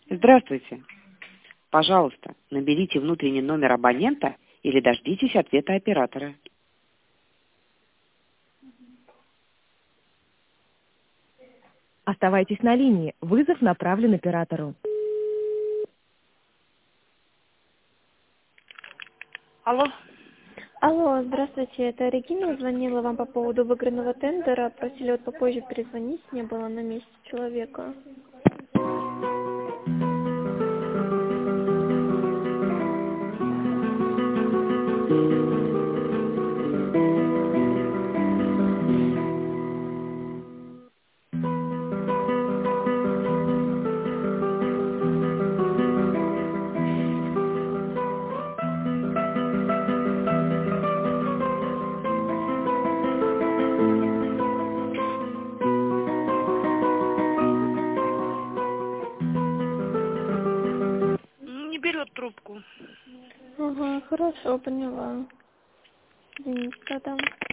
Здравствуйте. Пожалуйста, наберите внутренний номер абонента или дождитесь ответа оператора. Оставайтесь на линии. Вызов направлен оператору. Алло. Алло, здравствуйте, это Регина звонила вам по поводу выигранного тендера, просили вот попозже перезвонить, не было на месте человека. Не берет трубку. Ага, хорошо, поняла. Извините, тогда.